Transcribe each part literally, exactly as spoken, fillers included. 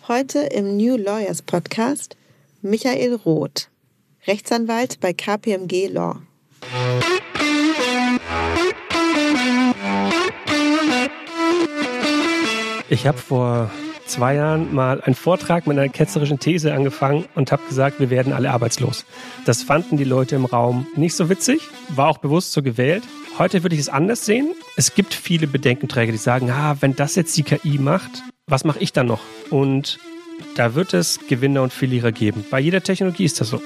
Heute im New Lawyers Podcast Michael Roth, Rechtsanwalt bei K P M G Law. Ich habe vor zwei Jahren mal einen Vortrag mit einer ketzerischen These angefangen und habe gesagt, wir werden alle arbeitslos. Das fanden die Leute im Raum nicht so witzig, war auch bewusst so gewählt. Heute würde ich es anders sehen. Es gibt viele Bedenkenträger, die sagen, ah, wenn das jetzt die K I macht, was mache ich dann noch? Und da wird es Gewinner und Verlierer geben. Bei jeder Technologie ist das so.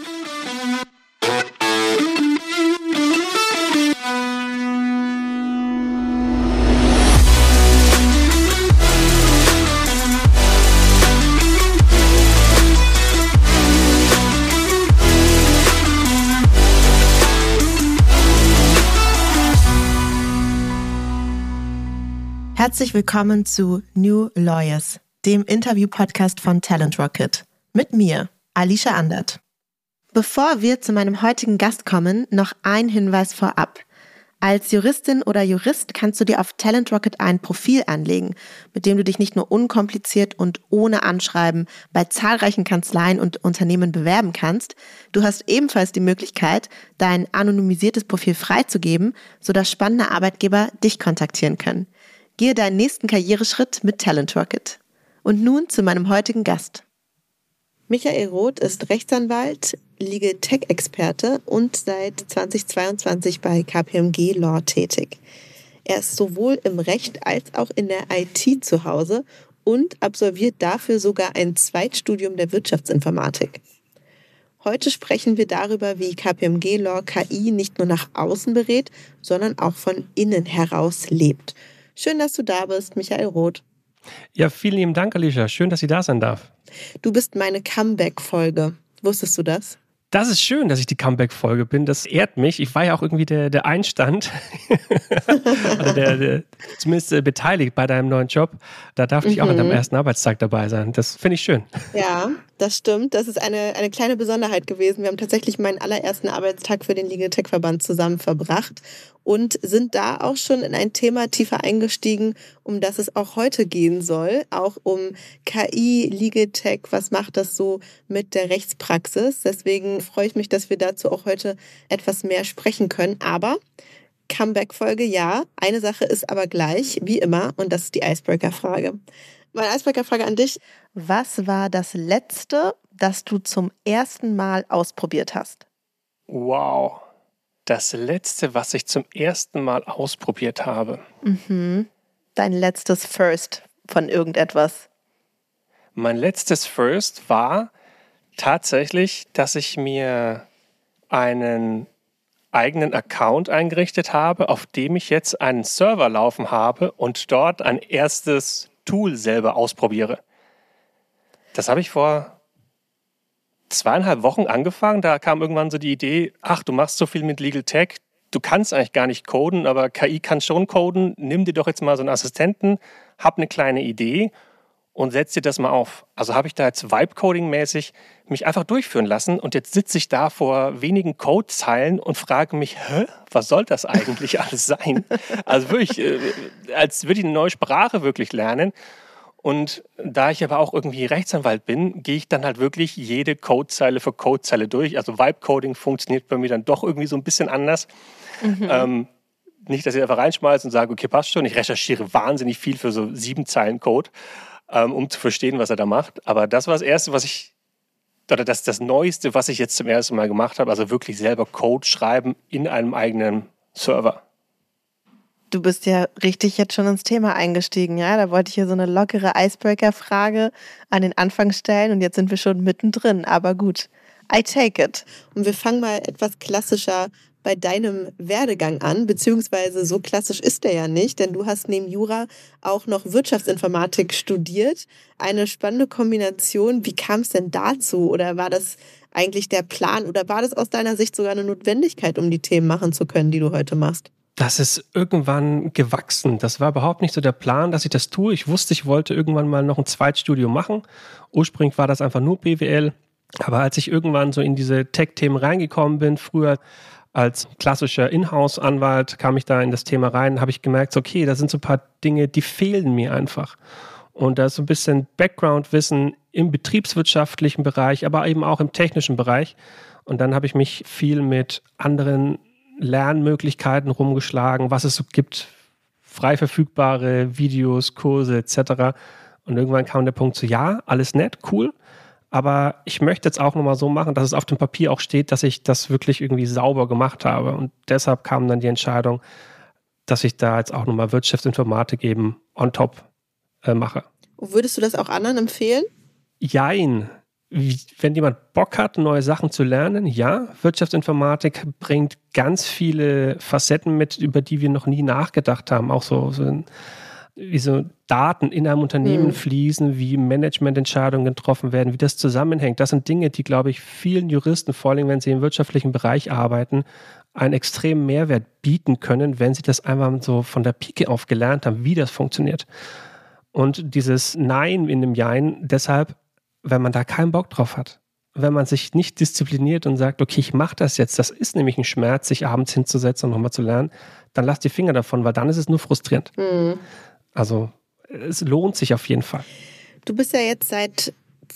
Herzlich willkommen zu New Lawyers, dem Interview-Podcast von Talent Rocket. Mit mir, Alicia Andert. Bevor wir zu meinem heutigen Gast kommen, noch ein Hinweis vorab. Als Juristin oder Jurist kannst du dir auf Talent Rocket ein Profil anlegen, mit dem du dich nicht nur unkompliziert und ohne Anschreiben bei zahlreichen Kanzleien und Unternehmen bewerben kannst, du hast ebenfalls die Möglichkeit, dein anonymisiertes Profil freizugeben, sodass spannende Arbeitgeber dich kontaktieren können. Gehe deinen nächsten Karriereschritt mit Talent Rocket. Und nun zu meinem heutigen Gast. Michael Roth ist Rechtsanwalt, Legal Tech-Experte und seit zweitausendzweiundzwanzig bei K P M G Law tätig. Er ist sowohl im Recht als auch in der I T zu Hause und absolviert dafür sogar ein Zweitstudium der Wirtschaftsinformatik. Heute sprechen wir darüber, wie K P M G Law K I nicht nur nach außen berät, sondern auch von innen heraus lebt. Schön, dass du da bist, Michael Roth. Ja, vielen lieben Dank, Alicia. Schön, dass ich da sein darf. Du bist meine Comeback-Folge. Wusstest du das? Das ist schön, dass ich die Comeback-Folge bin. Das ehrt mich. Ich war ja auch irgendwie der, der Einstand, oder der, der zumindest äh, beteiligt bei deinem neuen Job. Da darf ich mhm. auch an deinem ersten Arbeitstag dabei sein. Das finde ich schön. Ja, das stimmt. Das ist eine, eine kleine Besonderheit gewesen. Wir haben tatsächlich meinen allerersten Arbeitstag für den Legal Tech Verband zusammen verbracht und sind da auch schon in ein Thema tiefer eingestiegen, um das es auch heute gehen soll. Auch um K I, Legal Tech, was macht das so mit der Rechtspraxis? Deswegen freue ich mich, dass wir dazu auch heute etwas mehr sprechen können. Aber Comeback-Folge, ja. Eine Sache ist aber gleich, wie immer, und das ist die Icebreaker-Frage. Meine Icebreaker-Frage an dich. Was war das Letzte, das du zum ersten Mal ausprobiert hast? Wow. Das Letzte, was ich zum ersten Mal ausprobiert habe. Mhm. Dein letztes First von irgendetwas. Mein letztes First war tatsächlich, dass ich mir einen eigenen Account eingerichtet habe, auf dem ich jetzt einen Server laufen habe und dort ein erstes Tool selber ausprobiere. Das habe ich vor zweieinhalb Wochen angefangen. Da kam irgendwann so die Idee, ach, du machst so viel mit Legal Tech, du kannst eigentlich gar nicht coden, aber K I kann schon coden. Nimm dir doch jetzt mal so einen Assistenten, hab eine kleine Idee und setz dir das mal auf. Also habe ich da jetzt Vibe-Coding-mäßig mich einfach durchführen lassen und jetzt sitze ich da vor wenigen Codezeilen und frage mich, hä, was soll das eigentlich alles sein? Also wirklich, äh, als würde ich eine neue Sprache wirklich lernen. Und da ich aber auch irgendwie Rechtsanwalt bin, gehe ich dann halt wirklich jede Codezeile für Codezeile durch. Also Vibe-Coding funktioniert bei mir dann doch irgendwie so ein bisschen anders. Mhm. Ähm, nicht, dass ich einfach reinschmeiße und sage, okay, passt schon. Ich recherchiere wahnsinnig viel für so sieben Zeilen Code, ähm, um zu verstehen, was er da macht. Aber das war das Erste, was ich, oder das, das Neueste, was ich jetzt zum ersten Mal gemacht habe. Also wirklich selber Code schreiben in einem eigenen Server. Du bist ja richtig jetzt schon ins Thema eingestiegen, ja? Da wollte ich hier so eine lockere Icebreaker-Frage an den Anfang stellen und jetzt sind wir schon mittendrin. Aber gut, I take it. Und wir fangen mal etwas klassischer bei deinem Werdegang an, beziehungsweise so klassisch ist der ja nicht, denn du hast neben Jura auch noch Wirtschaftsinformatik studiert. Eine spannende Kombination. Wie kam es denn dazu? Oder war das eigentlich der Plan? Oder war das aus deiner Sicht sogar eine Notwendigkeit, um die Themen machen zu können, die du heute machst? Das ist irgendwann gewachsen. Das war überhaupt nicht so der Plan, dass ich das tue. Ich wusste, ich wollte irgendwann mal noch ein Zweitstudium machen. Ursprünglich war das einfach nur B W L. Aber als ich irgendwann so in diese Tech-Themen reingekommen bin, früher als klassischer Inhouse-Anwalt kam ich da in das Thema rein, habe ich gemerkt, okay, da sind so ein paar Dinge, die fehlen mir einfach. Und da ist so ein bisschen Background-Wissen im betriebswirtschaftlichen Bereich, aber eben auch im technischen Bereich. Und dann habe ich mich viel mit anderen Lernmöglichkeiten rumgeschlagen, was es so gibt, frei verfügbare Videos, Kurse et cetera. Und irgendwann kam der Punkt so, ja, alles nett, cool, aber ich möchte jetzt auch nochmal so machen, dass es auf dem Papier auch steht, dass ich das wirklich irgendwie sauber gemacht habe. Und deshalb kam dann die Entscheidung, dass ich da jetzt auch nochmal Wirtschaftsinformatik eben on top äh, mache. Würdest du das auch anderen empfehlen? Jein. Wenn jemand Bock hat, neue Sachen zu lernen, ja. Wirtschaftsinformatik bringt ganz viele Facetten mit, über die wir noch nie nachgedacht haben. Auch so, so wie so Daten in einem Unternehmen hm. fließen, wie Managemententscheidungen getroffen werden, wie das zusammenhängt. Das sind Dinge, die, glaube ich, vielen Juristen, vor allem wenn sie im wirtschaftlichen Bereich arbeiten, einen extremen Mehrwert bieten können, wenn sie das einfach so von der Pike auf gelernt haben, wie das funktioniert. Und dieses Nein in dem Jein, deshalb, wenn man da keinen Bock drauf hat, wenn man sich nicht diszipliniert und sagt, okay, ich mache das jetzt, das ist nämlich ein Schmerz, sich abends hinzusetzen und nochmal zu lernen, dann lass die Finger davon, weil dann ist es nur frustrierend. Mhm. Also es lohnt sich auf jeden Fall. Du bist ja jetzt seit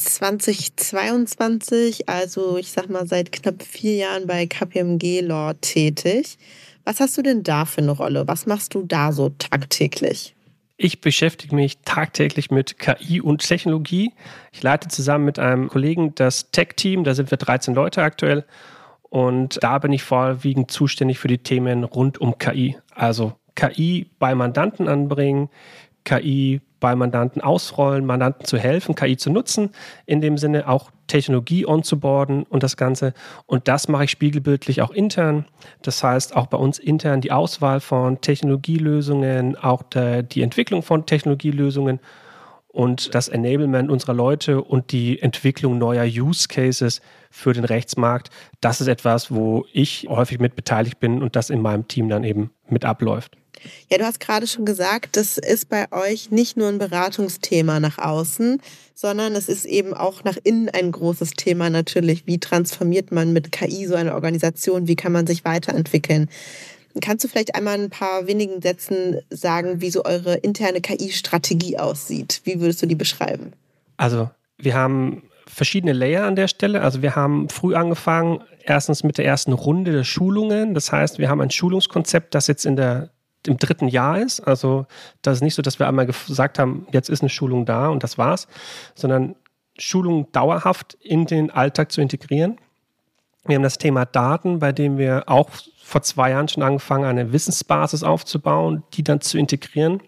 zweitausendzweiundzwanzig, also ich sag mal seit knapp vier Jahren bei K P M G Law tätig. Was hast du denn da für eine Rolle? Was machst du da so tagtäglich? Ich beschäftige mich tagtäglich mit K I und Technologie. Ich leite zusammen mit einem Kollegen das Tech-Team, da sind wir dreizehn Leute aktuell. Und da bin ich vorwiegend zuständig für die Themen rund um K I. Also K I bei Mandanten anbringen, K I bei Mandanten ausrollen, Mandanten zu helfen, K I zu nutzen, in dem Sinne auch Technologie onzuboarden und das Ganze. Und das mache ich spiegelbildlich auch intern. Das heißt, auch bei uns intern die Auswahl von Technologielösungen, auch der, die Entwicklung von Technologielösungen und das Enablement unserer Leute und die Entwicklung neuer Use Cases für den Rechtsmarkt. Das ist etwas, wo ich häufig mit beteiligt bin und das in meinem Team dann eben mit abläuft. Ja, du hast gerade schon gesagt, das ist bei euch nicht nur ein Beratungsthema nach außen, sondern es ist eben auch nach innen ein großes Thema natürlich. Wie transformiert man mit K I so eine Organisation? Wie kann man sich weiterentwickeln? Kannst du vielleicht einmal in ein paar wenigen Sätzen sagen, wie so eure interne K I-Strategie aussieht? Wie würdest du die beschreiben? Also wir haben verschiedene Layer an der Stelle. Also wir haben früh angefangen, erstens mit der ersten Runde der Schulungen. Das heißt, wir haben ein Schulungskonzept, das jetzt in der im dritten Jahr ist. Also das ist nicht so, dass wir einmal gesagt haben, jetzt ist eine Schulung da und das war's, sondern Schulungen dauerhaft in den Alltag zu integrieren. Wir haben das Thema Daten, bei dem wir auch vor zwei Jahren schon angefangen, eine Wissensbasis aufzubauen, die dann zu integrieren.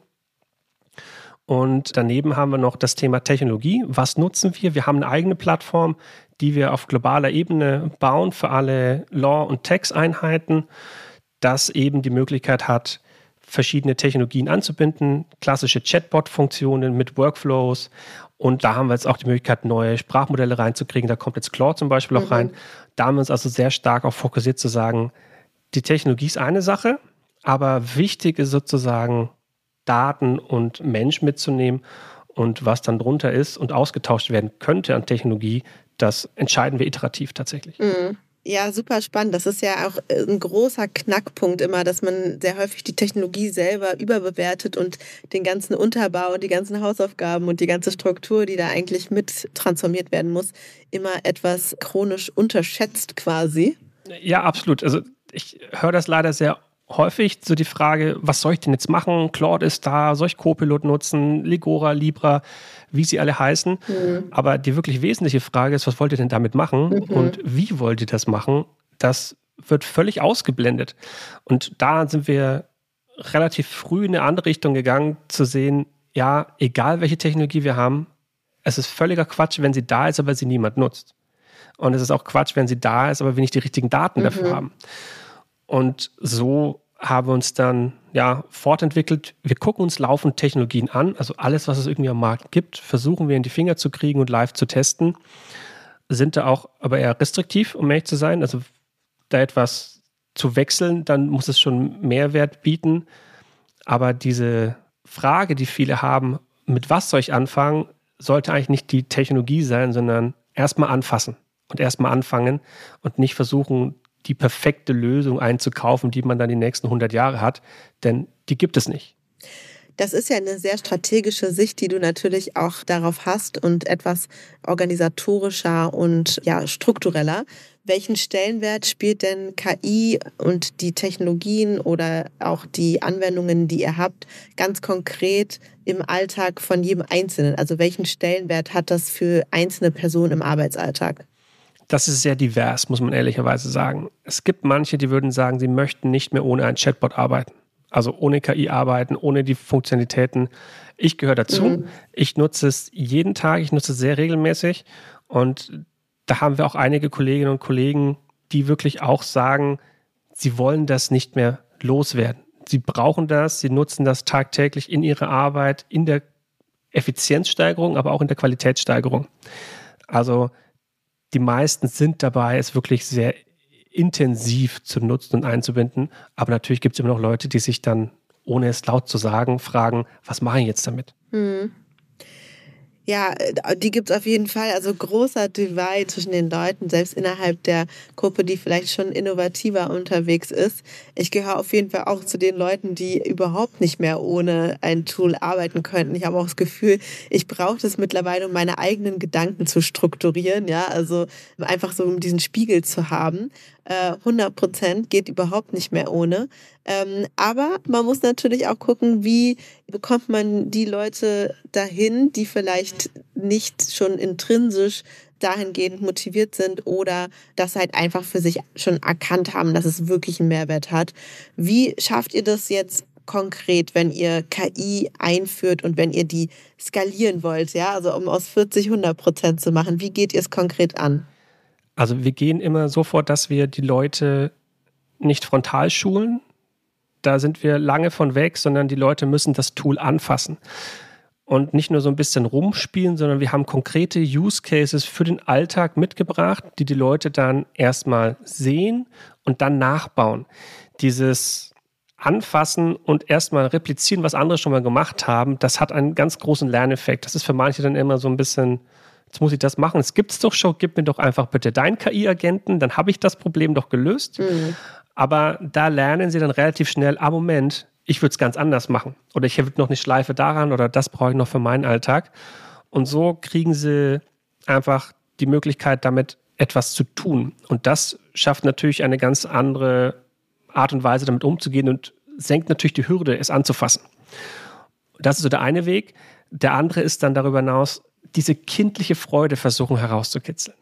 Und daneben haben wir noch das Thema Technologie. Was nutzen wir? Wir haben eine eigene Plattform, die wir auf globaler Ebene bauen für alle Law- und Tax-Einheiten, das eben die Möglichkeit hat, verschiedene Technologien anzubinden, klassische Chatbot-Funktionen mit Workflows. Und da haben wir jetzt auch die Möglichkeit, neue Sprachmodelle reinzukriegen. Da kommt jetzt Claude zum Beispiel auch mhm. rein. Da haben wir uns also sehr stark auch fokussiert zu sagen, die Technologie ist eine Sache, aber wichtig ist sozusagen, Daten und Mensch mitzunehmen. Und was dann drunter ist und ausgetauscht werden könnte an Technologie, das entscheiden wir iterativ tatsächlich. Mhm. Ja, super spannend. Das ist ja auch ein großer Knackpunkt immer, dass man sehr häufig die Technologie selber überbewertet und den ganzen Unterbau und die ganzen Hausaufgaben und die ganze Struktur, die da eigentlich mit transformiert werden muss, immer etwas chronisch unterschätzt quasi. Ja, absolut. Also ich höre das leider sehr häufig, so die Frage, was soll ich denn jetzt machen? Claude ist da, soll ich Copilot nutzen? Ligora, Libra, wie sie alle heißen. Mhm. Aber die wirklich wesentliche Frage ist, was wollt ihr denn damit machen? Mhm. Und wie wollt ihr das machen? Das wird völlig ausgeblendet. Und da sind wir relativ früh in eine andere Richtung gegangen, zu sehen, ja, egal welche Technologie wir haben, es ist völliger Quatsch, wenn sie da ist, aber sie niemand nutzt. Und es ist auch Quatsch, wenn sie da ist, aber wir nicht die richtigen Daten mhm. dafür haben. Und so haben wir uns dann ja, fortentwickelt. Wir gucken uns laufend Technologien an, also alles, was es irgendwie am Markt gibt, versuchen wir in die Finger zu kriegen und live zu testen. Sind da auch aber eher restriktiv, um ehrlich zu sein. Also da etwas zu wechseln, dann muss es schon Mehrwert bieten. Aber diese Frage, die viele haben, mit was soll ich anfangen, sollte eigentlich nicht die Technologie sein, sondern erstmal anfassen und erstmal anfangen und nicht versuchen, die perfekte Lösung einzukaufen, die man dann die nächsten hundert Jahre hat, denn die gibt es nicht. Das ist ja eine sehr strategische Sicht, die du natürlich auch darauf hast und etwas organisatorischer und ja, struktureller. Welchen Stellenwert spielt denn K I und die Technologien oder auch die Anwendungen, die ihr habt, ganz konkret im Alltag von jedem Einzelnen? Also welchen Stellenwert hat das für einzelne Personen im Arbeitsalltag? Das ist sehr divers, muss man ehrlicherweise sagen. Es gibt manche, die würden sagen, sie möchten nicht mehr ohne ein Chatbot arbeiten. Also ohne K I arbeiten, ohne die Funktionalitäten. Ich gehöre dazu. Mhm. Ich nutze es jeden Tag, ich nutze es sehr regelmäßig. Und da haben wir auch einige Kolleginnen und Kollegen, die wirklich auch sagen, sie wollen das nicht mehr loswerden. Sie brauchen das, sie nutzen das tagtäglich in ihrer Arbeit, in der Effizienzsteigerung, aber auch in der Qualitätssteigerung. Also die meisten sind dabei, es wirklich sehr intensiv zu nutzen und einzubinden. Aber natürlich gibt es immer noch Leute, die sich dann, ohne es laut zu sagen, fragen, was mache ich jetzt damit? Hm. Ja, die gibt es auf jeden Fall. Also großer Divide zwischen den Leuten, selbst innerhalb der Gruppe, die vielleicht schon innovativer unterwegs ist. Ich gehöre auf jeden Fall auch zu den Leuten, die überhaupt nicht mehr ohne ein Tool arbeiten könnten. Ich habe auch das Gefühl, ich brauche das mittlerweile, um meine eigenen Gedanken zu strukturieren. Ja, also einfach so, um diesen Spiegel zu haben. hundert Prozent geht überhaupt nicht mehr ohne. Ähm, aber man muss natürlich auch gucken, wie bekommt man die Leute dahin, die vielleicht nicht schon intrinsisch dahingehend motiviert sind oder das halt einfach für sich schon erkannt haben, dass es wirklich einen Mehrwert hat. Wie schafft ihr das jetzt konkret, wenn ihr K I einführt und wenn ihr die skalieren wollt, ja, also um aus vierzig hundert Prozent zu machen? Wie geht ihr es konkret an? Also wir gehen immer so vor, dass wir die Leute nicht frontal schulen. Da sind wir lange von weg, sondern die Leute müssen das Tool anfassen. Und nicht nur so ein bisschen rumspielen, sondern wir haben konkrete Use Cases für den Alltag mitgebracht, die die Leute dann erstmal sehen und dann nachbauen. Dieses Anfassen und erstmal replizieren, was andere schon mal gemacht haben, das hat einen ganz großen Lerneffekt. Das ist für manche dann immer so ein bisschen, jetzt muss ich das machen, es gibt's doch schon, gib mir doch einfach bitte deinen K I-Agenten, dann habe ich das Problem doch gelöst. Mhm. Aber da lernen sie dann relativ schnell, ah Moment, ich würde es ganz anders machen. Oder ich würde noch eine Schleife daran oder das brauche ich noch für meinen Alltag. Und so kriegen sie einfach die Möglichkeit, damit etwas zu tun. Und das schafft natürlich eine ganz andere Art und Weise, damit umzugehen und senkt natürlich die Hürde, es anzufassen. Das ist so der eine Weg. Der andere ist dann darüber hinaus, diese kindliche Freude versuchen herauszukitzeln.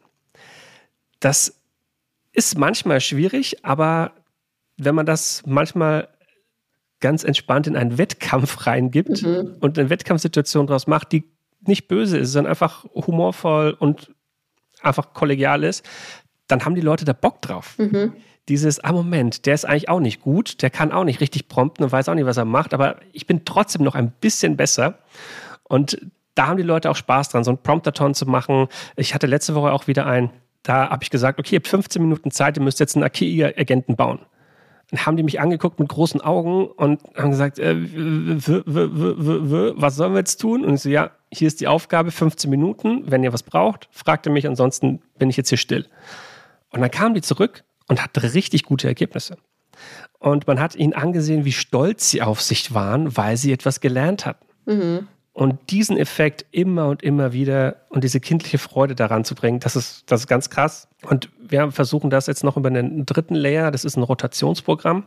Das ist manchmal schwierig, aber wenn man das manchmal ganz entspannt in einen Wettkampf reingibt mhm. und eine Wettkampfsituation daraus macht, die nicht böse ist, sondern einfach humorvoll und einfach kollegial ist, dann haben die Leute da Bock drauf. Mhm. Dieses, ah Moment, der ist eigentlich auch nicht gut, der kann auch nicht richtig prompten und weiß auch nicht, was er macht, aber ich bin trotzdem noch ein bisschen besser. Und da haben die Leute auch Spaß dran, so ein Promptathon zu machen. Ich hatte letzte Woche auch wieder einen, da habe ich gesagt, okay, ihr habt fünfzehn Minuten Zeit, ihr müsst jetzt einen K I-Agenten bauen. Dann haben die mich angeguckt mit großen Augen und haben gesagt, äh, w, w, w, w, w, was sollen wir jetzt tun? Und ich so, ja, hier ist die Aufgabe, fünfzehn Minuten. Wenn ihr was braucht, fragt ihr mich, ansonsten bin ich jetzt hier still. Und dann kamen die zurück und hatten richtig gute Ergebnisse. Und man hat ihnen angesehen, wie stolz sie auf sich waren, weil sie etwas gelernt hatten. Mhm. Und diesen Effekt immer und immer wieder und diese kindliche Freude daran zu bringen, das ist, das ist ganz krass. Und wir versuchen das jetzt noch über einen dritten Layer, das ist ein Rotationsprogramm,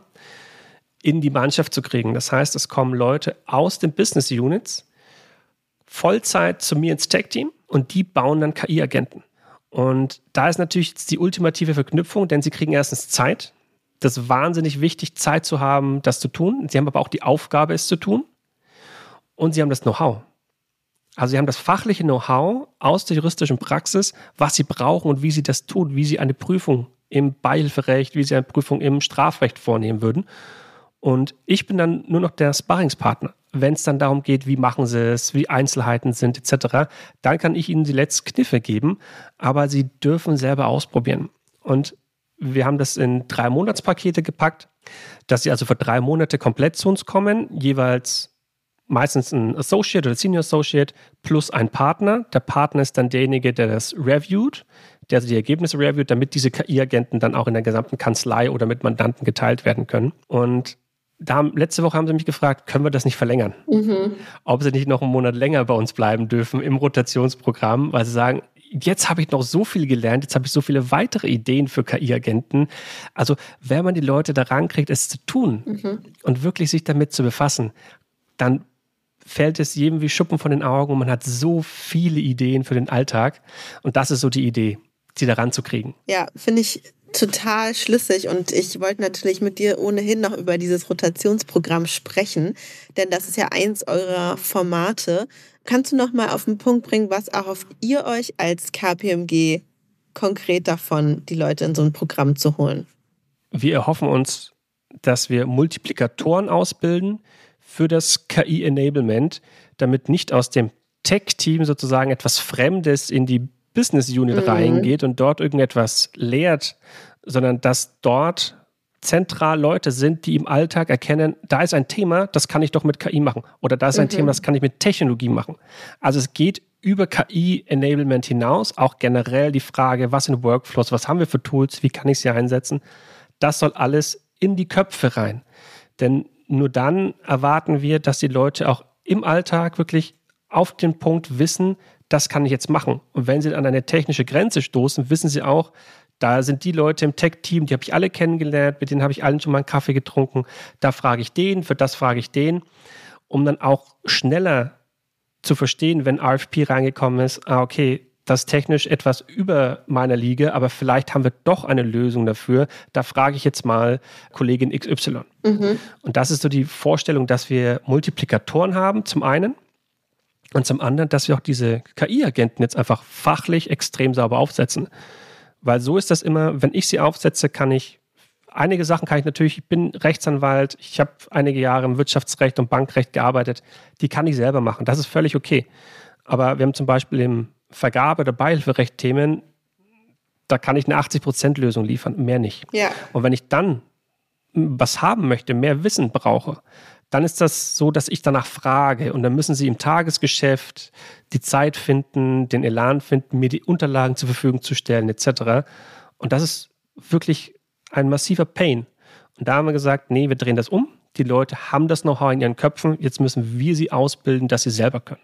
in die Mannschaft zu kriegen. Das heißt, es kommen Leute aus den Business Units Vollzeit zu mir ins Tech-Team und die bauen dann K I-Agenten. Und da ist natürlich jetzt die ultimative Verknüpfung, denn sie kriegen erstens Zeit. Das ist wahnsinnig wichtig, Zeit zu haben, das zu tun. Sie haben aber auch die Aufgabe, es zu tun. Und sie haben das Know-how. Also sie haben das fachliche Know-how aus der juristischen Praxis, was sie brauchen und wie sie das tun, wie sie eine Prüfung im Beihilferecht, wie sie eine Prüfung im Strafrecht vornehmen würden. Und ich bin dann nur noch der Sparringspartner. Wenn es dann darum geht, wie machen sie es, wie Einzelheiten sind et cetera, dann kann ich ihnen die letzten Kniffe geben, aber sie dürfen selber ausprobieren. Und wir haben das in drei Monatspakete gepackt, dass sie also für drei Monate komplett zu uns kommen, jeweils meistens ein Associate oder Senior Associate plus ein Partner. Der Partner ist dann derjenige, der das reviewt, der also die Ergebnisse reviewt, damit diese K I-Agenten dann auch in der gesamten Kanzlei oder mit Mandanten geteilt werden können. Und da haben, letzte Woche haben sie mich gefragt, können wir das nicht verlängern? Mhm. Ob sie nicht noch einen Monat länger bei uns bleiben dürfen im Rotationsprogramm, weil sie sagen, jetzt habe ich noch so viel gelernt, jetzt habe ich so viele weitere Ideen für K I-Agenten. Also wenn man die Leute da rankriegt, es zu tun mhm. und wirklich sich damit zu befassen, dann fällt es jedem wie Schuppen von den Augen und man hat so viele Ideen für den Alltag. Und das ist so die Idee, sie da ranzukriegen. Ja, finde ich total schlüssig und ich wollte natürlich mit dir ohnehin noch über dieses Rotationsprogramm sprechen, denn das ist ja eins eurer Formate. Kannst du noch mal auf den Punkt bringen, was erhofft ihr euch als K P M G konkret davon, die Leute in so ein Programm zu holen? Wir erhoffen uns, dass wir Multiplikatoren ausbilden für das K I-Enablement, damit nicht aus dem Tech-Team sozusagen etwas Fremdes in die Business Unit mhm. reingeht und dort irgendetwas lehrt, sondern dass dort zentral Leute sind, die im Alltag erkennen, da ist ein Thema, das kann ich doch mit K I machen. Oder da ist ein mhm. Thema, das kann ich mit Technologie machen. Also es geht über K I-Enablement hinaus, auch generell die Frage, was sind Workflows, was haben wir für Tools, wie kann ich sie einsetzen? Das soll alles in die Köpfe rein. Denn nur dann erwarten wir, dass die Leute auch im Alltag wirklich auf den Punkt wissen, das kann ich jetzt machen. Und wenn sie an eine technische Grenze stoßen, wissen sie auch, da sind die Leute im Tech-Team, die habe ich alle kennengelernt, mit denen habe ich allen schon mal einen Kaffee getrunken, da frage ich den, für das frage ich den, um dann auch schneller zu verstehen, wenn R F P reingekommen ist, ah okay, das ist technisch etwas über meiner Liga, aber vielleicht haben wir doch eine Lösung dafür. Da frage ich jetzt mal Kollegin X Y. Mhm. Und das ist so die Vorstellung, dass wir Multiplikatoren haben, zum einen. Und zum anderen, dass wir auch diese K I-Agenten jetzt einfach fachlich extrem sauber aufsetzen. Weil so ist das immer, wenn ich sie aufsetze, kann ich, einige Sachen kann ich natürlich, ich bin Rechtsanwalt, ich habe einige Jahre im Wirtschaftsrecht und Bankrecht gearbeitet, die kann ich selber machen. Das ist völlig okay. Aber wir haben zum Beispiel im Vergabe- oder Beihilferecht-Themen, da kann ich eine achtzig Prozent Lösung liefern, mehr nicht. Ja. Und wenn ich dann was haben möchte, mehr Wissen brauche, dann ist das so, dass ich danach frage und dann müssen sie im Tagesgeschäft die Zeit finden, den Elan finden, mir die Unterlagen zur Verfügung zu stellen et cetera. Und das ist wirklich ein massiver Pain. Und da haben wir gesagt, nee, wir drehen das um. Die Leute haben das Know-how in ihren Köpfen, jetzt müssen wir sie ausbilden, dass sie selber können.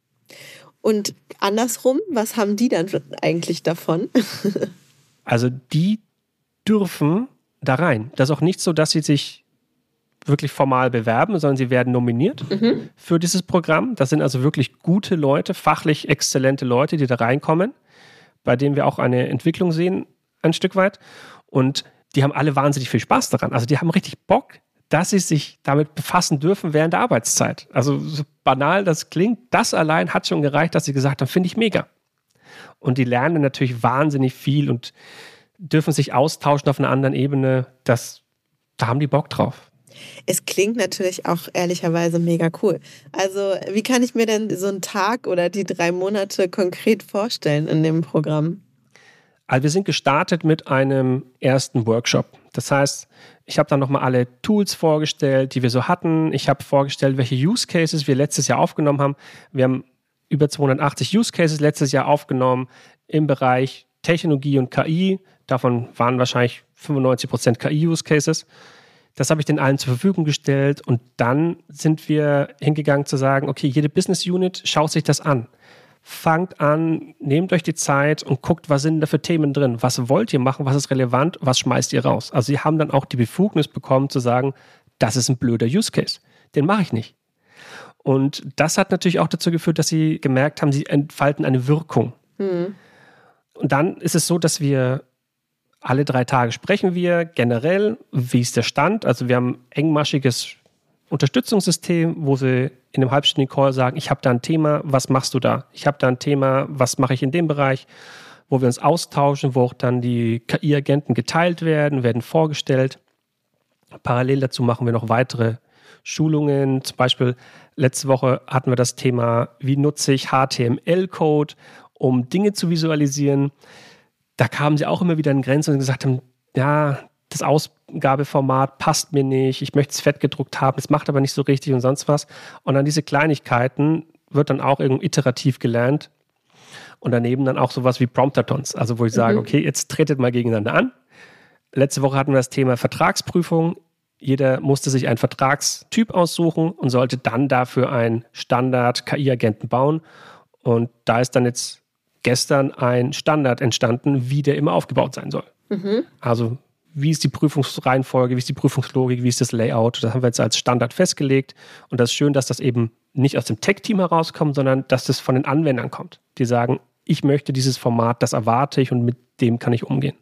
Und andersrum, was haben die dann eigentlich davon? Also die dürfen da rein. Das ist auch nicht so, dass sie sich wirklich formal bewerben, sondern sie werden nominiert mhm. für dieses Programm. Das sind also wirklich gute Leute, fachlich exzellente Leute, die da reinkommen, bei denen wir auch eine Entwicklung sehen, ein Stück weit. Und die haben alle wahnsinnig viel Spaß daran. Also die haben richtig Bock, dass sie sich damit befassen dürfen während der Arbeitszeit. Also so banal das klingt, das allein hat schon gereicht, dass sie gesagt haben, finde ich mega. Und die lernen natürlich wahnsinnig viel und dürfen sich austauschen auf einer anderen Ebene. Das, da haben die Bock drauf. Es klingt natürlich auch ehrlicherweise mega cool. Also wie kann ich mir denn so einen Tag oder die drei Monate konkret vorstellen in dem Programm? Also wir sind gestartet mit einem ersten Workshop. Das heißt, ich habe dann nochmal alle Tools vorgestellt, die wir so hatten. Ich habe vorgestellt, welche Use Cases wir letztes Jahr aufgenommen haben. Wir haben über zweihundertachtzig Use Cases letztes Jahr aufgenommen im Bereich Technologie und K I. Davon waren wahrscheinlich fünfundneunzig Prozent K I-Use Cases. Das habe ich den allen zur Verfügung gestellt und dann sind wir hingegangen zu sagen, okay, jede Business Unit schaut sich das an. Fangt an, nehmt euch die Zeit und guckt, was sind da für Themen drin. Was wollt ihr machen, was ist relevant, was schmeißt ihr raus? Also sie haben dann auch die Befugnis bekommen zu sagen, das ist ein blöder Use Case, den mache ich nicht. Und das hat natürlich auch dazu geführt, dass sie gemerkt haben, sie entfalten eine Wirkung. Mhm. Und dann ist es so, dass wir alle drei Tage sprechen wir generell, wie ist der Stand. Also wir haben ein engmaschiges Unterstützungssystem, wo sie in einem halbstündigen Call sagen, ich habe da ein Thema, was machst du da? Ich habe da ein Thema, was mache ich in dem Bereich? Wo wir uns austauschen, wo auch dann die K I-Agenten geteilt werden, werden vorgestellt. Parallel dazu machen wir noch weitere Schulungen. Zum Beispiel letzte Woche hatten wir das Thema, wie nutze ich H T M L-Code, um Dinge zu visualisieren. Da kamen sie auch immer wieder an Grenzen und gesagt haben, ja, das Ausgabeformat passt mir nicht, ich möchte es fett gedruckt haben, es macht aber nicht so richtig und sonst was. Und an diese Kleinigkeiten wird dann auch irgendwie iterativ gelernt. Und daneben dann auch sowas wie Promptathons, also wo ich sage, mhm. okay, jetzt tretet mal gegeneinander an. Letzte Woche hatten wir das Thema Vertragsprüfung. Jeder musste sich einen Vertragstyp aussuchen und sollte dann dafür einen Standard-K I-Agenten bauen. Und da ist dann jetzt gestern ein Standard entstanden, wie der immer aufgebaut sein soll. Mhm. Also wie ist die Prüfungsreihenfolge, wie ist die Prüfungslogik, wie ist das Layout. Das haben wir jetzt als Standard festgelegt. Und das ist schön, dass das eben nicht aus dem Tech-Team herauskommt, sondern dass das von den Anwendern kommt. Die sagen, ich möchte dieses Format, das erwarte ich und mit dem kann ich umgehen.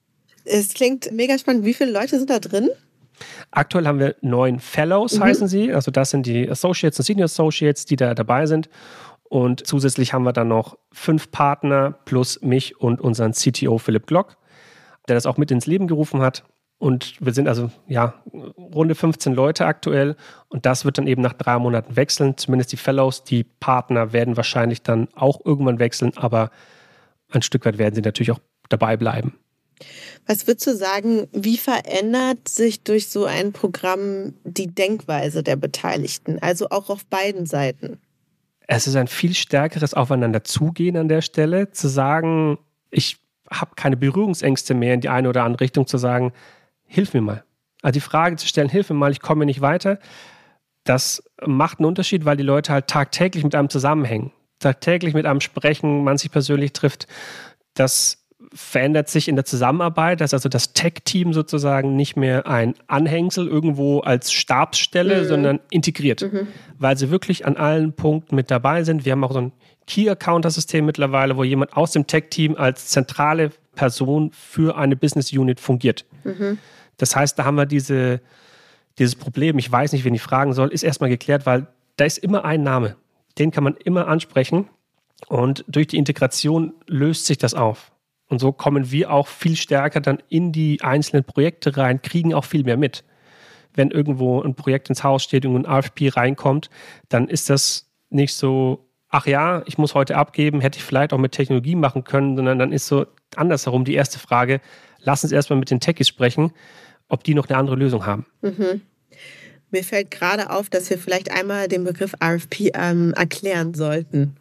Es klingt mega spannend. Wie viele Leute sind da drin? Aktuell haben wir neun Fellows, mhm. heißen sie. Also das sind die Associates und Senior Associates, die da dabei sind. Und zusätzlich haben wir dann noch fünf Partner plus mich und unseren C T O Philipp Glock, der das auch mit ins Leben gerufen hat. Und wir sind also ja runde fünfzehn Leute aktuell. Und das wird dann eben nach drei Monaten wechseln. Zumindest die Fellows, die Partner werden wahrscheinlich dann auch irgendwann wechseln. Aber ein Stück weit werden sie natürlich auch dabei bleiben. Was würdest du sagen, wie verändert sich durch so ein Programm die Denkweise der Beteiligten? Also auch auf beiden Seiten? Es ist ein viel stärkeres Aufeinanderzugehen an der Stelle, zu sagen, ich habe keine Berührungsängste mehr in die eine oder andere Richtung, zu sagen, hilf mir mal. Also die Frage zu stellen, hilf mir mal, ich komme nicht weiter, das macht einen Unterschied, weil die Leute halt tagtäglich mit einem zusammenhängen, tagtäglich mit einem sprechen, man sich persönlich trifft. Das verändert sich in der Zusammenarbeit, dass also das Tech-Team sozusagen nicht mehr ein Anhängsel irgendwo als Stabsstelle, mhm. sondern integriert, mhm. weil sie wirklich an allen Punkten mit dabei sind. Wir haben auch so ein Key-Accounter-System mittlerweile, wo jemand aus dem Tech-Team als zentrale Person für eine Business-Unit fungiert. Mhm. Das heißt, da haben wir diese, dieses Problem, ich weiß nicht, wen ich fragen soll, ist erstmal geklärt, weil da ist immer ein Name. Den kann man immer ansprechen und durch die Integration löst sich das auf. Und so kommen wir auch viel stärker dann in die einzelnen Projekte rein, kriegen auch viel mehr mit. Wenn irgendwo ein Projekt ins Haus steht und ein R F P reinkommt, dann ist das nicht so, ach ja, ich muss heute abgeben, hätte ich vielleicht auch mit Technologie machen können, sondern dann ist so andersherum die erste Frage, lass uns erstmal mit den Techies sprechen, ob die noch eine andere Lösung haben. Mhm. Mir fällt gerade auf, dass wir vielleicht einmal den Begriff R F P ähm, erklären sollten.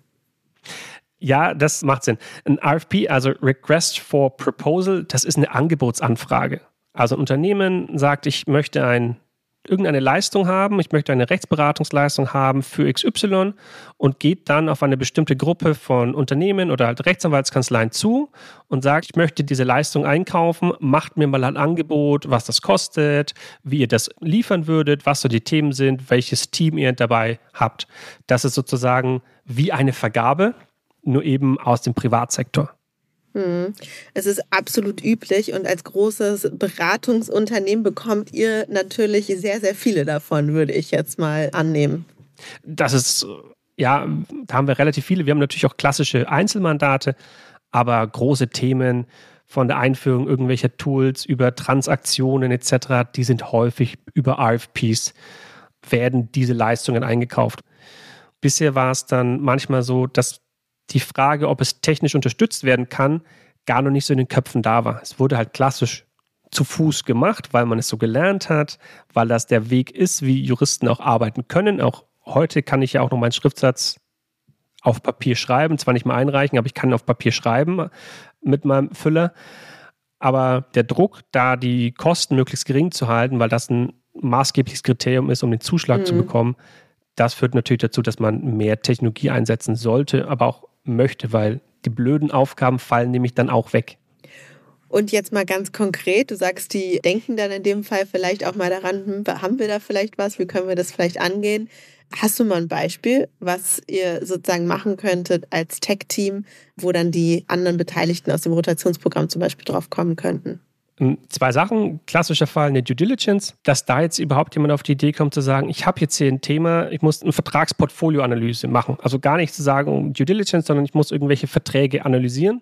Ja, das macht Sinn. Ein R F P, also Request for Proposal, das ist eine Angebotsanfrage. Also ein Unternehmen sagt, ich möchte ein, irgendeine Leistung haben, ich möchte eine Rechtsberatungsleistung haben für X Y und geht dann auf eine bestimmte Gruppe von Unternehmen oder halt Rechtsanwaltskanzleien zu und sagt, ich möchte diese Leistung einkaufen, macht mir mal ein Angebot, was das kostet, wie ihr das liefern würdet, was so die Themen sind, welches Team ihr dabei habt. Das ist sozusagen wie eine Vergabe, nur eben aus dem Privatsektor. Hm. Es ist absolut üblich und als großes Beratungsunternehmen bekommt ihr natürlich sehr, sehr viele davon, würde ich jetzt mal annehmen. Das ist, ja, da haben wir relativ viele. Wir haben natürlich auch klassische Einzelmandate, aber große Themen von der Einführung irgendwelcher Tools über Transaktionen et cetera, die sind häufig über R F Ps, werden diese Leistungen eingekauft. Bisher war es dann manchmal so, dass die Frage, ob es technisch unterstützt werden kann, gar noch nicht so in den Köpfen da war. Es wurde halt klassisch zu Fuß gemacht, weil man es so gelernt hat, weil das der Weg ist, wie Juristen auch arbeiten können. Auch heute kann ich ja auch noch meinen Schriftsatz auf Papier schreiben, zwar nicht mal einreichen, aber ich kann ihn auf Papier schreiben mit meinem Füller. Aber der Druck, da die Kosten möglichst gering zu halten, weil das ein maßgebliches Kriterium ist, um den Zuschlag mhm. zu bekommen, das führt natürlich dazu, dass man mehr Technologie einsetzen sollte, aber auch möchte, weil die blöden Aufgaben fallen nämlich dann auch weg. Und jetzt mal ganz konkret, du sagst, die denken dann in dem Fall vielleicht auch mal daran, hm, haben wir da vielleicht was, wie können wir das vielleicht angehen? Hast du mal ein Beispiel, was ihr sozusagen machen könntet als Tech-Team, wo dann die anderen Beteiligten aus dem Rotationsprogramm zum Beispiel drauf kommen könnten? Zwei Sachen. Klassischer Fall eine Due Diligence, dass da jetzt überhaupt jemand auf die Idee kommt zu sagen, ich habe jetzt hier ein Thema, ich muss eine Vertragsportfolioanalyse machen. Also gar nicht zu sagen Due Diligence, sondern ich muss irgendwelche Verträge analysieren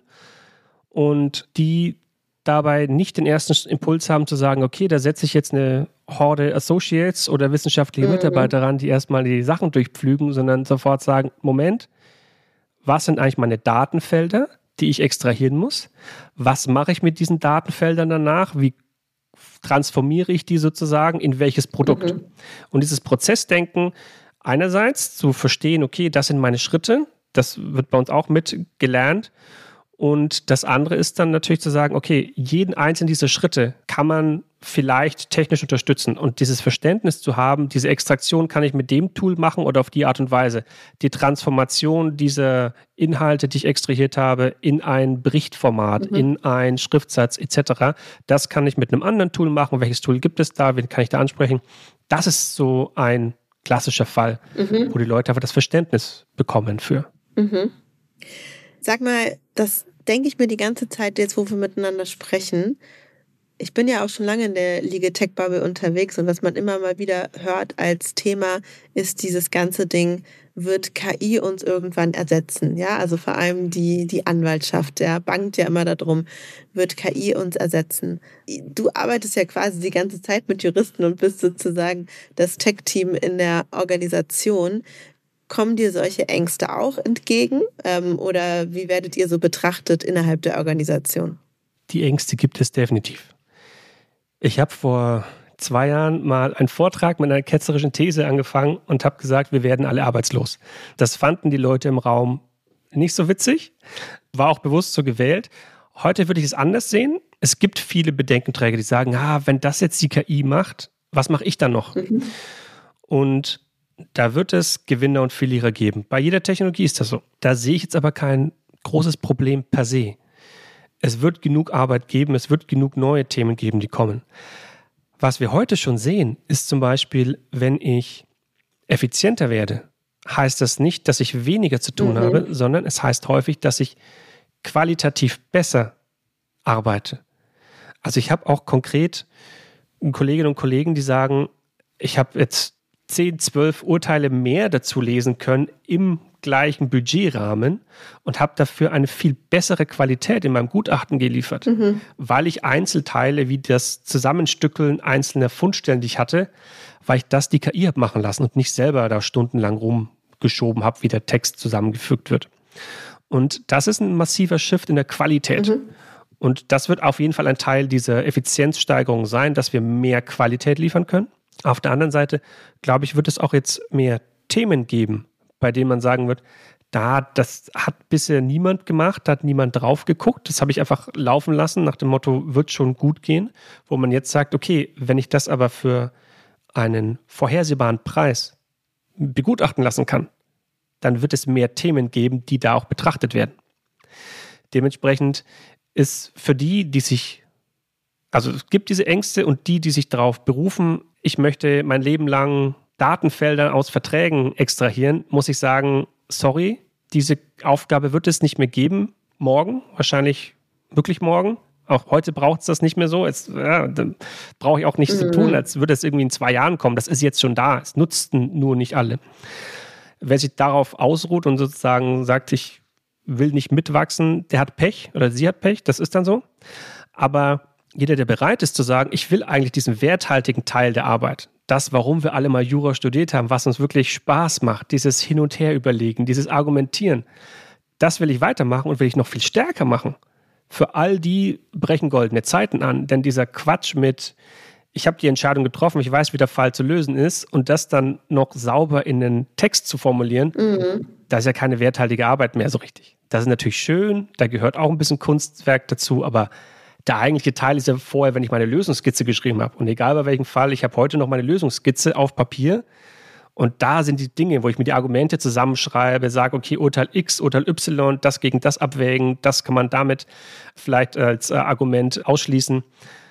und die dabei nicht den ersten Impuls haben zu sagen, okay, da setze ich jetzt eine Horde Associates oder wissenschaftliche mhm. Mitarbeiter ran, die erstmal die Sachen durchpflügen, sondern sofort sagen, Moment, was sind eigentlich meine Datenfelder, die ich extrahieren muss? Was mache ich mit diesen Datenfeldern danach? Wie transformiere ich die sozusagen in welches Produkt? Mhm. Und dieses Prozessdenken einerseits zu verstehen, okay, das sind meine Schritte, das wird bei uns auch mit gelernt Und das andere ist dann natürlich zu sagen, okay, jeden einzelnen dieser Schritte kann man vielleicht technisch unterstützen. Und dieses Verständnis zu haben, diese Extraktion kann ich mit dem Tool machen oder auf die Art und Weise. Die Transformation dieser Inhalte, die ich extrahiert habe, in ein Berichtformat, mhm. in einen Schriftsatz et cetera, das kann ich mit einem anderen Tool machen. Welches Tool gibt es da? Wen kann ich da ansprechen? Das ist so ein klassischer Fall, mhm. wo die Leute einfach das Verständnis bekommen für. Mhm. Sag mal, das denke ich mir die ganze Zeit jetzt, wo wir miteinander sprechen. Ich bin ja auch schon lange in der Legal Tech Bubble unterwegs und was man immer mal wieder hört als Thema ist dieses ganze Ding, wird K I uns irgendwann ersetzen? Ja, also vor allem die, die Anwaltschaft, der bangt ja immer darum, wird K I uns ersetzen? Du arbeitest ja quasi die ganze Zeit mit Juristen und bist sozusagen das Tech-Team in der Organisation. Kommen dir solche Ängste auch entgegen ähm, oder wie werdet ihr so betrachtet innerhalb der Organisation? Die Ängste gibt es definitiv. Ich habe vor zwei Jahren mal einen Vortrag mit einer ketzerischen These angefangen und habe gesagt, wir werden alle arbeitslos. Das fanden die Leute im Raum nicht so witzig, war auch bewusst so gewählt. Heute würde ich es anders sehen. Es gibt viele Bedenkenträger, die sagen, ah, wenn das jetzt die K I macht, was mache ich dann noch? Mhm. Und da wird es Gewinner und Verlierer geben. Bei jeder Technologie ist das so. Da sehe ich jetzt aber kein großes Problem per se. Es wird genug Arbeit geben, es wird genug neue Themen geben, die kommen. Was wir heute schon sehen, ist zum Beispiel, wenn ich effizienter werde, heißt das nicht, dass ich weniger zu tun mhm. habe, sondern es heißt häufig, dass ich qualitativ besser arbeite. Also ich habe auch konkret Kolleginnen und Kollegen, die sagen, ich habe jetzt zehn, zwölf Urteile mehr dazu lesen können im gleichen Budgetrahmen und habe dafür eine viel bessere Qualität in meinem Gutachten geliefert, mhm. weil ich Einzelteile wie das Zusammenstückeln einzelner Fundstellen, die ich hatte, weil ich das die K I habe machen lassen und nicht selber da stundenlang rumgeschoben habe, wie der Text zusammengefügt wird. Und das ist ein massiver Shift in der Qualität. Mhm. Und das wird auf jeden Fall ein Teil dieser Effizienzsteigerung sein, dass wir mehr Qualität liefern können. Auf der anderen Seite, glaube ich, wird es auch jetzt mehr Themen geben, bei denen man sagen wird, da, das hat bisher niemand gemacht, da hat niemand drauf geguckt, das habe ich einfach laufen lassen, nach dem Motto, wird schon gut gehen, wo man jetzt sagt, okay, wenn ich das aber für einen vorhersehbaren Preis begutachten lassen kann, dann wird es mehr Themen geben, die da auch betrachtet werden. Dementsprechend ist für die, die sich, also es gibt diese Ängste und die, die sich darauf berufen, ich möchte mein Leben lang Datenfelder aus Verträgen extrahieren, muss ich sagen, sorry, diese Aufgabe wird es nicht mehr geben, morgen, wahrscheinlich wirklich morgen. Auch heute braucht es das nicht mehr so. Jetzt ja, brauche ich auch nicht mhm. so tun, als würde es irgendwie in zwei Jahren kommen. Das ist jetzt schon da. Es nutzten nur nicht alle. Wer sich darauf ausruht und sozusagen sagt, ich will nicht mitwachsen, der hat Pech oder sie hat Pech, das ist dann so. Aber jeder, der bereit ist zu sagen, ich will eigentlich diesen werthaltigen Teil der Arbeit, das, warum wir alle mal Jura studiert haben, was uns wirklich Spaß macht, dieses Hin- und Her-Überlegen, dieses Argumentieren, das will ich weitermachen und will ich noch viel stärker machen. Für all die brechen goldene Zeiten an, denn dieser Quatsch mit, ich habe die Entscheidung getroffen, ich weiß, wie der Fall zu lösen ist und das dann noch sauber in einen Text zu formulieren, mhm. da ist ja keine werthaltige Arbeit mehr so richtig. Das ist natürlich schön, da gehört auch ein bisschen Kunstwerk dazu, aber der eigentliche Teil ist ja vorher, wenn ich meine Lösungsskizze geschrieben habe. Und egal bei welchem Fall, ich habe heute noch meine Lösungsskizze auf Papier. Und da sind die Dinge, wo ich mir die Argumente zusammenschreibe, sage, okay, Urteil X, Urteil Y, das gegen das abwägen, das kann man damit vielleicht als äh, Argument ausschließen.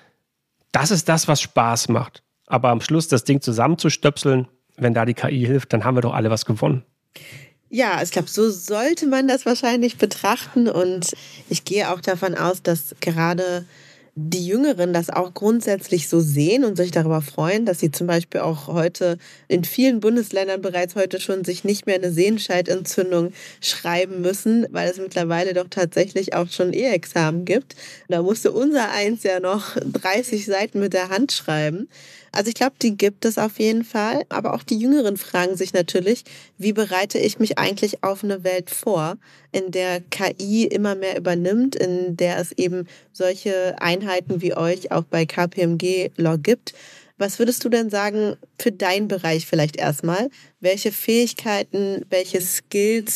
Das ist das, was Spaß macht. Aber am Schluss das Ding zusammenzustöpseln, wenn da die K I hilft, dann haben wir doch alle was gewonnen. Ja, ich glaube, so sollte man das wahrscheinlich betrachten und ich gehe auch davon aus, dass gerade die Jüngeren das auch grundsätzlich so sehen und sich darüber freuen, dass sie zum Beispiel auch heute in vielen Bundesländern bereits heute schon sich nicht mehr eine Sehenscheidentzündung schreiben müssen, weil es mittlerweile doch tatsächlich auch schon E-Examen gibt. Da musste unser eins ja noch dreißig Seiten mit der Hand schreiben. Also ich glaube, die gibt es auf jeden Fall. Aber auch die Jüngeren fragen sich natürlich, wie bereite ich mich eigentlich auf eine Welt vor, in der K I immer mehr übernimmt, in der es eben solche Einheiten wie euch auch bei K P M G Law gibt. Was würdest du denn sagen für deinen Bereich vielleicht erstmal? Welche Fähigkeiten, welche Skills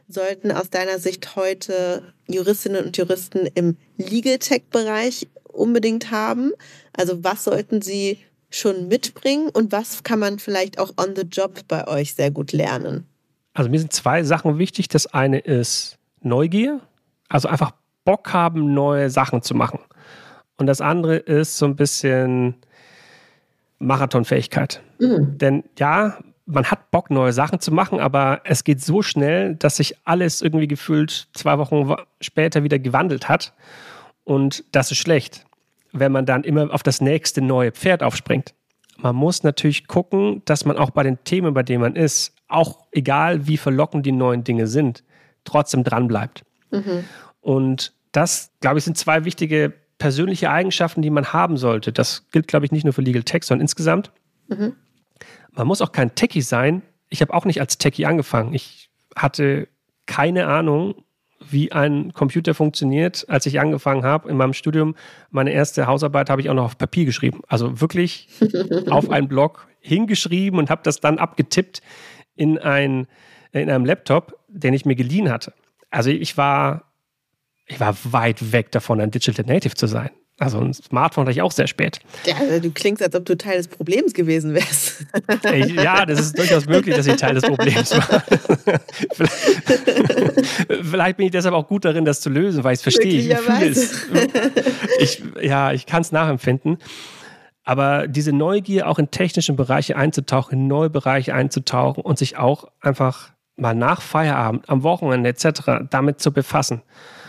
sollten aus deiner Sicht heute Juristinnen und Juristen im Legal Tech-Bereich unbedingt haben? Also was sollten sie schon mitbringen und was kann man vielleicht auch on the job bei euch sehr gut lernen? Also mir sind zwei Sachen wichtig. Das eine ist Neugier, also einfach Bock haben, neue Sachen zu machen. Und das andere ist so ein bisschen Marathonfähigkeit. Mhm. Denn ja, man hat Bock, neue Sachen zu machen, aber es geht so schnell, dass sich alles irgendwie gefühlt zwei Wochen später wieder gewandelt hat. Und das ist schlecht, wenn man dann immer auf das nächste neue Pferd aufspringt. Man muss natürlich gucken, dass man auch bei den Themen, bei denen man ist, auch egal wie verlockend die neuen Dinge sind, trotzdem dranbleibt. Mhm. Und das, glaube ich, sind zwei wichtige persönliche Eigenschaften, die man haben sollte. Das gilt, glaube ich, nicht nur für Legal Tech, sondern insgesamt. Mhm. Man muss auch kein Techie sein. Ich habe auch nicht als Techie angefangen. Ich hatte keine Ahnung, wie ein Computer funktioniert, als ich angefangen habe in meinem Studium. Meine erste Hausarbeit habe ich auch noch auf Papier geschrieben. Also wirklich auf einen Blog hingeschrieben und habe das dann abgetippt in, ein, in einem Laptop, den ich mir geliehen hatte. Also ich war, ich war weit weg davon, ein Digital Native zu sein. Also ein Smartphone hatte ich auch sehr spät. Ja, also du klingst, als ob du Teil des Problems gewesen wärst. Ich, ja, das ist durchaus möglich, dass ich Teil des Problems war. vielleicht, vielleicht bin ich deshalb auch gut darin, das zu lösen, weil ich es verstehe. Ich fühle es. Ich, ja, ich kann es nachempfinden. Aber diese Neugier, auch in technischen Bereiche einzutauchen, in neue Bereiche einzutauchen und sich auch einfach mal nach Feierabend, am Wochenende et cetera damit zu befassen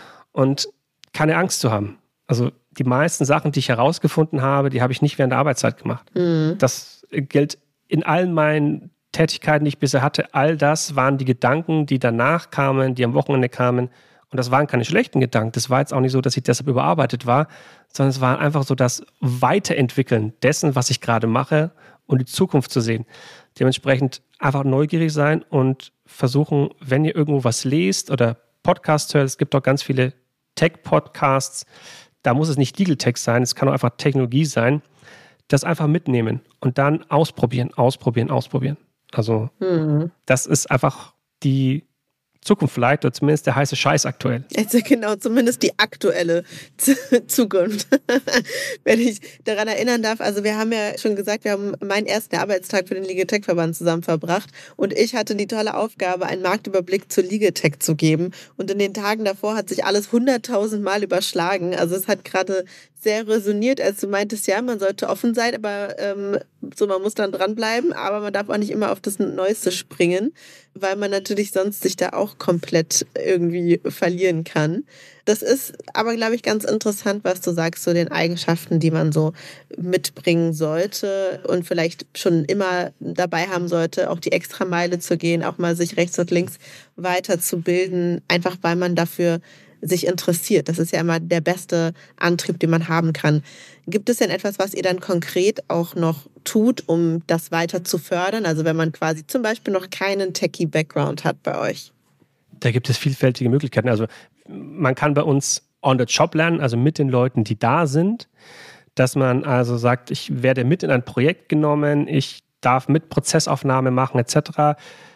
und keine Angst zu haben. Also die meisten Sachen, die ich herausgefunden habe, die habe ich nicht während der Arbeitszeit gemacht. Mhm. Das gilt in allen meinen Tätigkeiten, die ich bisher hatte. All das waren die Gedanken, die danach kamen, die am Wochenende kamen. Und das waren keine schlechten Gedanken. Das war jetzt auch nicht so, dass ich deshalb überarbeitet war, sondern es war einfach so das Weiterentwickeln dessen, was ich gerade mache und die Zukunft zu sehen. Dementsprechend einfach neugierig sein und versuchen, wenn ihr irgendwo was lest oder Podcasts hört, es gibt auch ganz viele Tech-Podcasts, da muss es nicht Legal Tech sein, es kann auch einfach Technologie sein, das einfach mitnehmen und dann ausprobieren, ausprobieren, ausprobieren. Also mhm. das ist einfach die Zukunft vielleicht, oder zumindest der heiße Scheiß aktuell. Also genau, zumindest die aktuelle Z- Zukunft. Wenn ich daran erinnern darf, also wir haben ja schon gesagt, wir haben meinen ersten Arbeitstag für den Legal Tech Verband zusammen verbracht und ich hatte die tolle Aufgabe, einen Marktüberblick zu Legal Tech zu geben und in den Tagen davor hat sich alles hunderttausend Mal überschlagen. Also es hat gerade sehr resoniert, als du meintest, ja, man sollte offen sein, aber ähm, so, man muss dann dranbleiben, aber man darf auch nicht immer auf das Neueste springen, weil man natürlich sonst sich da auch komplett irgendwie verlieren kann. Das ist aber, glaube ich, ganz interessant, was du sagst, so den Eigenschaften, die man so mitbringen sollte und vielleicht schon immer dabei haben sollte, auch die Extrameile zu gehen, auch mal sich rechts und links weiterzubilden, einfach weil man dafür sich interessiert. Das ist ja immer der beste Antrieb, den man haben kann. Gibt es denn etwas, was ihr dann konkret auch noch tut, um das weiter zu fördern? Also wenn man quasi zum Beispiel noch keinen Techie-Background hat bei euch? Da gibt es vielfältige Möglichkeiten. Also man kann bei uns on the job lernen, also mit den Leuten, die da sind, dass man also sagt, ich werde mit in ein Projekt genommen, ich darf mit Prozessaufnahme machen et cetera.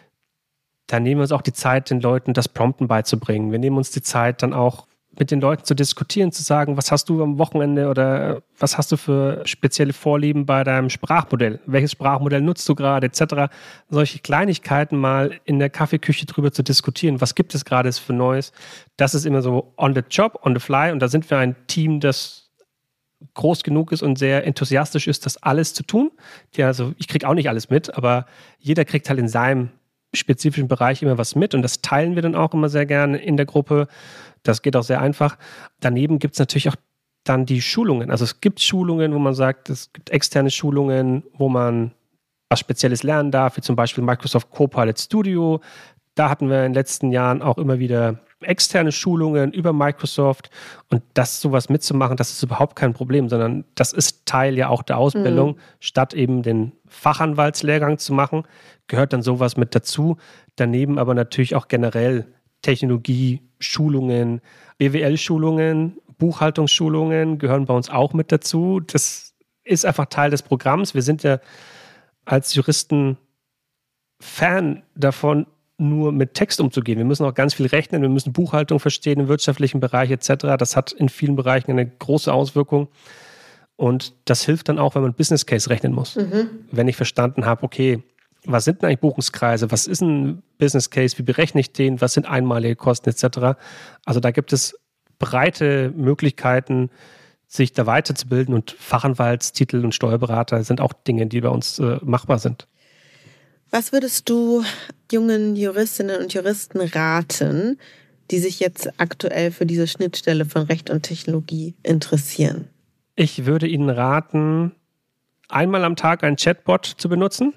Dann nehmen wir uns auch die Zeit, den Leuten das Prompten beizubringen. Wir nehmen uns die Zeit, dann auch mit den Leuten zu diskutieren, zu sagen, was hast du am Wochenende oder was hast du für spezielle Vorlieben bei deinem Sprachmodell? Welches Sprachmodell nutzt du gerade et cetera. Solche Kleinigkeiten mal in der Kaffeeküche drüber zu diskutieren. Was gibt es gerade für Neues? Das ist immer so on the job, on the fly. Und da sind wir ein Team, das groß genug ist und sehr enthusiastisch ist, das alles zu tun. Ja, also ich kriege auch nicht alles mit, aber jeder kriegt halt in seinem spezifischen Bereich immer was mit und das teilen wir dann auch immer sehr gerne in der Gruppe. Das geht auch sehr einfach. Daneben gibt es natürlich auch dann die Schulungen. Also es gibt Schulungen, wo man sagt, es gibt externe Schulungen, wo man was Spezielles lernen darf, wie zum Beispiel Microsoft Copilot Studio. Da hatten wir in den letzten Jahren auch immer wieder externe Schulungen über Microsoft und das sowas mitzumachen, das ist überhaupt kein Problem, sondern das ist Teil ja auch der Ausbildung. Mhm. Statt eben den Fachanwaltslehrgang zu machen, gehört dann sowas mit dazu. Daneben aber natürlich auch generell Technologie, Schulungen, B W L-Schulungen, Buchhaltungsschulungen gehören bei uns auch mit dazu. Das ist einfach Teil des Programms. Wir sind ja als Juristen Fan davon, nur mit Text umzugehen. Wir müssen auch ganz viel rechnen, wir müssen Buchhaltung verstehen im wirtschaftlichen Bereich et cetera. Das hat in vielen Bereichen eine große Auswirkung. Und das hilft dann auch, wenn man Business Case rechnen muss. Mhm. Wenn ich verstanden habe, okay, was sind denn eigentlich Buchungskreise? Was ist ein Business Case? Wie berechne ich den? Was sind einmalige Kosten et cetera? Also da gibt es breite Möglichkeiten, sich da weiterzubilden, und Fachanwaltstitel und Steuerberater sind auch Dinge, die bei uns äh, machbar sind. Was würdest du jungen Juristinnen und Juristen raten, die sich jetzt aktuell für diese Schnittstelle von Recht und Technologie interessieren? Ich würde Ihnen raten, einmal am Tag einen Chatbot zu benutzen.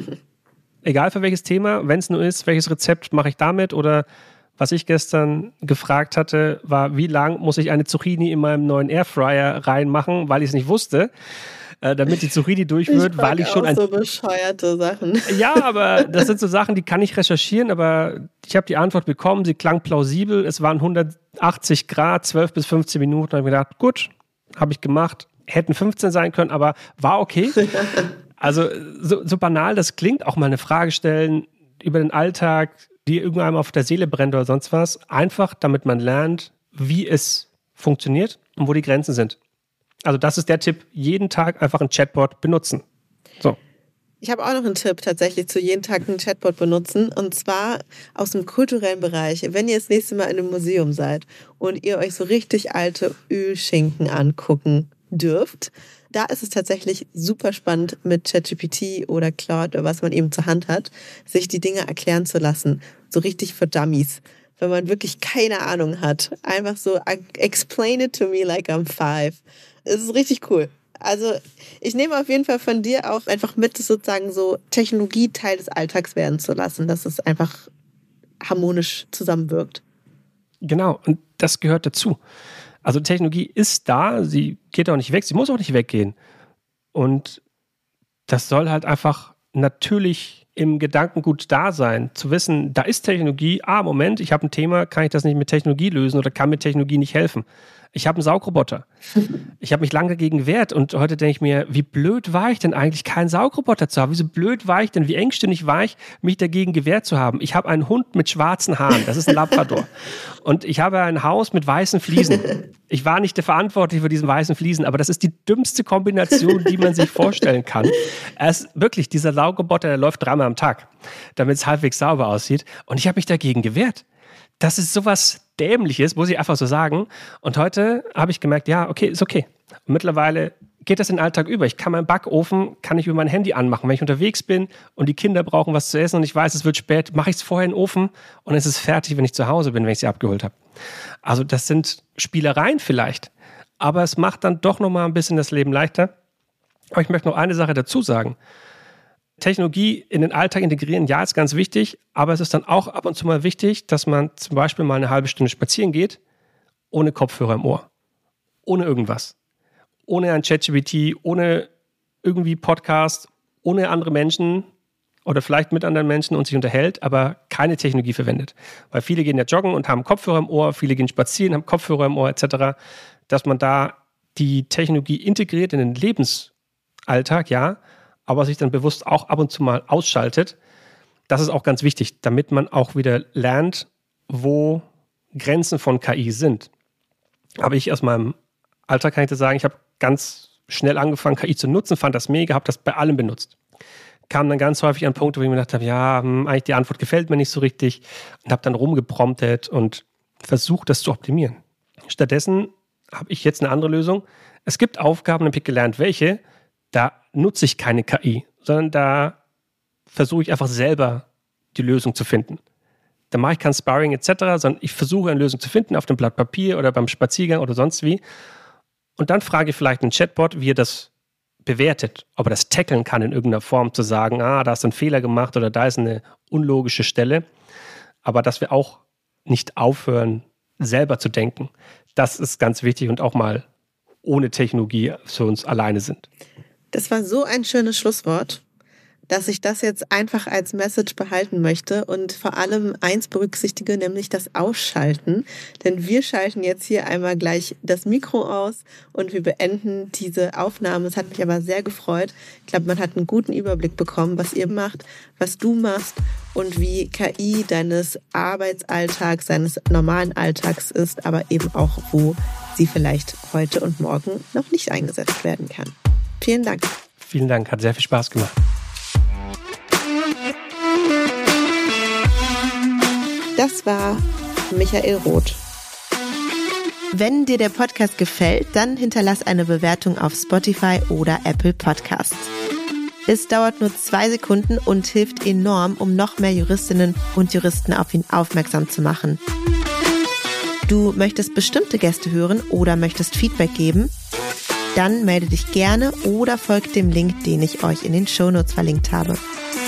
Egal für welches Thema, wenn es nur ist, welches Rezept mache ich damit, oder was ich gestern gefragt hatte, war, wie lang muss ich eine Zucchini in meinem neuen Airfryer reinmachen, weil ich es nicht wusste, äh, damit die Zucchini durch wird, ich weil ich schon auch ein... so bescheuerte Sachen. Ja, aber das sind so Sachen, die kann ich recherchieren, aber ich habe die Antwort bekommen, sie klang plausibel, es waren hundertachtzig Grad, zwölf bis fünfzehn Minuten, da habe ich mir gedacht, gut, habe ich gemacht, hätten fünfzehn sein können, aber war okay. Also so, so banal das klingt, auch mal eine Frage stellen über den Alltag, die irgendwann auf der Seele brennt oder sonst was, einfach damit man lernt, wie es funktioniert und wo die Grenzen sind. Also das ist der Tipp, jeden Tag einfach einen Chatbot benutzen. So. Ich habe auch noch einen Tipp tatsächlich zu jeden Tag einen Chatbot benutzen, und zwar aus dem kulturellen Bereich. Wenn ihr das nächste Mal in einem Museum seid und ihr euch so richtig alte Ölschinken angucken dürft, da ist es tatsächlich super spannend, mit ChatGPT oder Claude oder was man eben zur Hand hat, sich die Dinge erklären zu lassen. So richtig für Dummies. Wenn man wirklich keine Ahnung hat. Einfach so, explain it to me like I'm five. Es ist richtig cool. Also ich nehme auf jeden Fall von dir auch einfach mit, sozusagen so Technologie Teil des Alltags werden zu lassen, dass es einfach harmonisch zusammenwirkt. Genau, und das gehört dazu. Also Technologie ist da, sie geht auch nicht weg, sie muss auch nicht weggehen. Und das soll halt einfach natürlich im Gedankengut da sein, zu wissen, da ist Technologie, ah, Moment, ich habe ein Thema, kann ich das nicht mit Technologie lösen oder kann mir Technologie nicht helfen? Ich habe einen Saugroboter. Ich habe mich lange dagegen gewehrt, und heute denke ich mir, wie blöd war ich denn eigentlich, keinen Saugroboter zu haben? Wie so blöd war ich denn, wie engstirnig war ich, mich dagegen gewehrt zu haben? Ich habe einen Hund mit schwarzen Haaren, das ist ein Labrador. Und ich habe ein Haus mit weißen Fliesen. Ich war nicht der Verantwortliche für diesen weißen Fliesen, aber das ist die dümmste Kombination, die man sich vorstellen kann. Es ist wirklich, dieser Saugroboter, der läuft dreimal am Tag, damit es halbwegs sauber aussieht. Und ich habe mich dagegen gewehrt. Das ist sowas Dämliches, muss ich einfach so sagen. Und heute habe ich gemerkt, ja, okay, ist okay. Und mittlerweile geht das in den Alltag über. Ich kann meinen Backofen, kann ich über mein Handy anmachen. Wenn ich unterwegs bin und die Kinder brauchen was zu essen und ich weiß, es wird spät, mache ich es vorher in den Ofen und es ist fertig, wenn ich zu Hause bin, wenn ich sie abgeholt habe. Also das sind Spielereien vielleicht, aber es macht dann doch nochmal ein bisschen das Leben leichter. Aber ich möchte noch eine Sache dazu sagen. Technologie in den Alltag integrieren, ja, ist ganz wichtig, aber es ist dann auch ab und zu mal wichtig, dass man zum Beispiel mal eine halbe Stunde spazieren geht, ohne Kopfhörer im Ohr, ohne irgendwas, ohne ein ChatGPT, ohne irgendwie Podcast, ohne andere Menschen oder vielleicht mit anderen Menschen und sich unterhält, aber keine Technologie verwendet. Weil viele gehen ja joggen und haben Kopfhörer im Ohr, viele gehen spazieren, haben Kopfhörer im Ohr et cetera, dass man da die Technologie integriert in den Lebensalltag, ja, aber sich dann bewusst auch ab und zu mal ausschaltet. Das ist auch ganz wichtig, damit man auch wieder lernt, wo Grenzen von K I sind. Aber ich aus meinem Alltag kann ich dir sagen, ich habe ganz schnell angefangen, K I zu nutzen, fand das mega, habe das bei allem benutzt. Kam dann ganz häufig an Punkte, wo ich mir gedacht habe, ja, hm, eigentlich die Antwort gefällt mir nicht so richtig, und habe dann rumgepromptet und versucht, das zu optimieren. Stattdessen habe ich jetzt eine andere Lösung. Es gibt Aufgaben, habe ich gelernt, welche, da nutze ich keine K I, sondern da versuche ich einfach selber die Lösung zu finden. Da mache ich kein Sparring et cetera, sondern ich versuche eine Lösung zu finden auf dem Blatt Papier oder beim Spaziergang oder sonst wie. Und dann frage ich vielleicht einen Chatbot, wie er das bewertet, ob er das tackeln kann in irgendeiner Form, zu sagen, ah, da hast du einen Fehler gemacht oder da ist eine unlogische Stelle. Aber dass wir auch nicht aufhören, selber zu denken, das ist ganz wichtig und auch mal ohne Technologie für uns alleine sind. Das war so ein schönes Schlusswort. dass ich das jetzt einfach als Message behalten möchte und vor allem eins berücksichtige, nämlich das Ausschalten. Denn wir schalten jetzt hier einmal gleich das Mikro aus und wir beenden diese Aufnahme. Es hat mich aber sehr gefreut. Ich glaube, man hat einen guten Überblick bekommen, was ihr macht, was du machst und wie K I deines Arbeitsalltags, deines normalen Alltags ist, aber eben auch, wo sie vielleicht heute und morgen noch nicht eingesetzt werden kann. Vielen Dank. Vielen Dank, hat sehr viel Spaß gemacht. Das war Michael Roth. Wenn dir der Podcast gefällt, dann hinterlass eine Bewertung auf Spotify oder Apple Podcasts. Es dauert nur zwei Sekunden und hilft enorm, um noch mehr Juristinnen und Juristen auf ihn aufmerksam zu machen. Du möchtest bestimmte Gäste hören oder möchtest Feedback geben? Dann melde dich gerne oder folgt dem Link, den ich euch in den Shownotes verlinkt habe.